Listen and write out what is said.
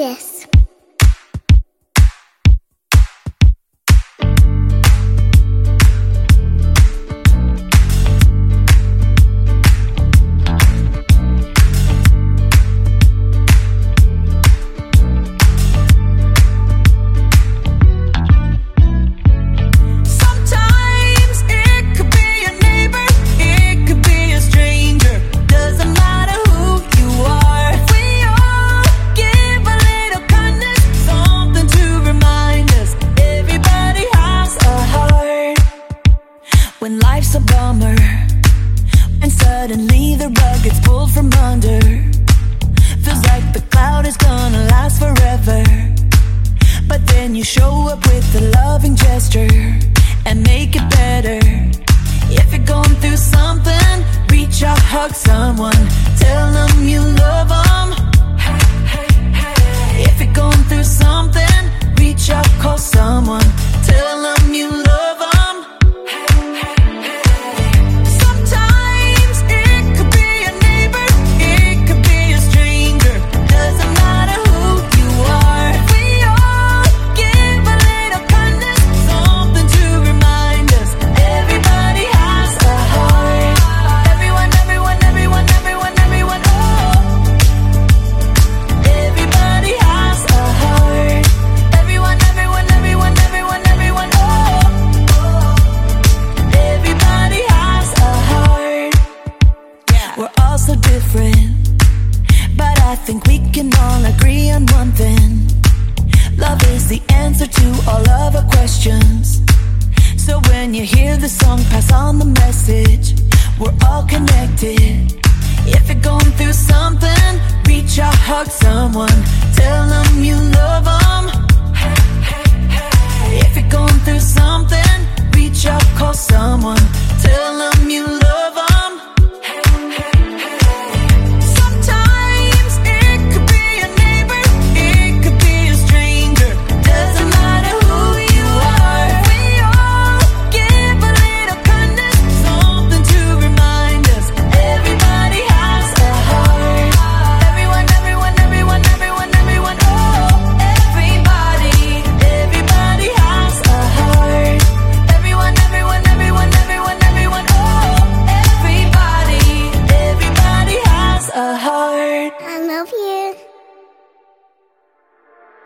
this. When life's a bummer, and suddenly the rug gets pulled from under, feels like the cloud is gonna last forever. But then you show up with a loving gesture and make it better. If you're going through something, reach out, hug someone, tell them you love them. If you're going through something, reach out, call someone, tell them you love them. We're all so different, but I think we can all agree on one thing. Love is the answer to all of our questions. So when you hear the song, pass on the message. We're all connected. If you're going through something, reach out, hug someone, tell them you love them. If you're going through something, reach out, call someone, tell them you love them.